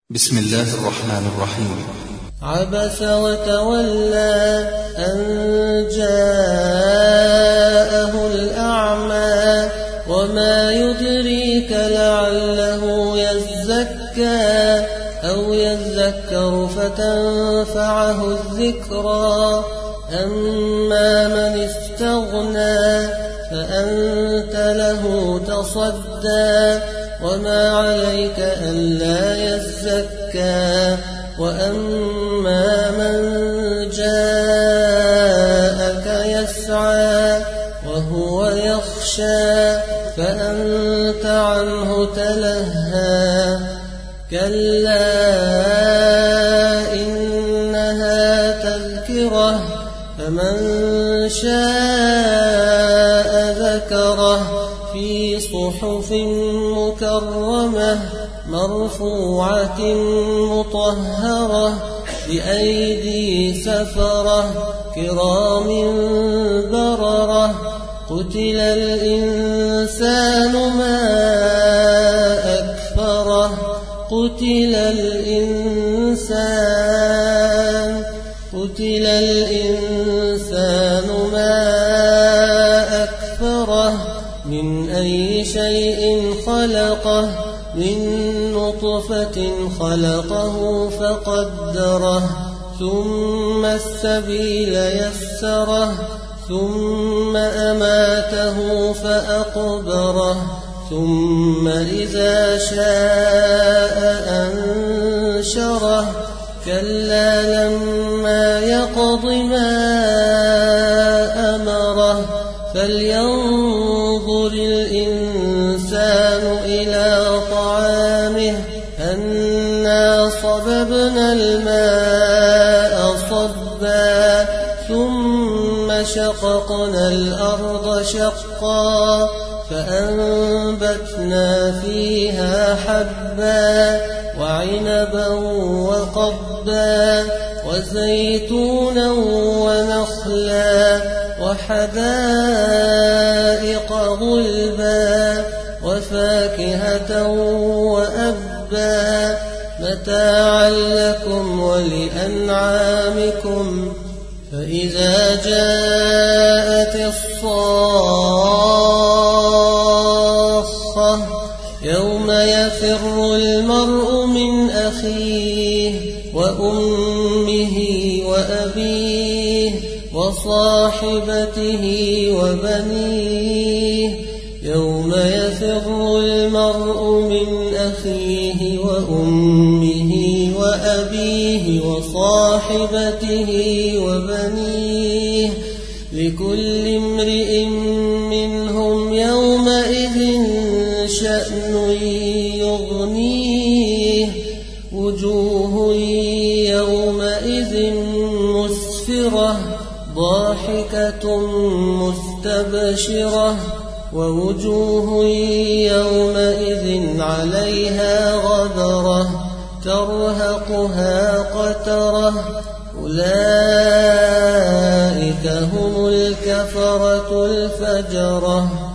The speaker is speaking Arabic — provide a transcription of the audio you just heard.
بسم الله الرحمن الرحيم. عبس وتولى أن جاءه الأعمى وما يدريك لعله يزكى أو يذكر فتنفعه الذكرى أما من استغنى فأنت له تصدى وما عليك ألا يزكى وأما من جاءك يسعى وهو يخشى فأنت عنه تلهى كلا إنها تذكرة فمن شاء ذكره في صحف مكرمة مرفوعة مطهرة بأيدي سفرة كرام بررة قتل الإنسان ما أكفره قتل الإنسان ما أكفره من أي شيء خلقه من نطفة خلقه فقدره ثم السبيل يسره ثم أماته فأقبره ثم إذا شاء أنشره كلا لما يقض ما أمره فلينظر الإنسان إلى طعامه أنا صببنا الماء صبا ثم شققنا الأرض شقا فأنبتنا فيها حبا وعنبا وقضبا وزيتونا ونخلا وحدائق غلبا وفاكهة وأبا متاعا لكم ولأنعامكم فإذا جاءت الصاخة يوم يفر المرء من أخيه وأمه وأبيه وصاحبته وبنيه يوم يفر المرء من أخيه وأمه وأبيه وصاحبته وبنيه لكل امرئ منهم يومئذ شأن يغنيه وجوه يومئذ مسفرة ضاحكة مستبشرة ووجوه يومئذ عليها غبرة ترهقها قترة أولئك هم الكفرة الفجرة.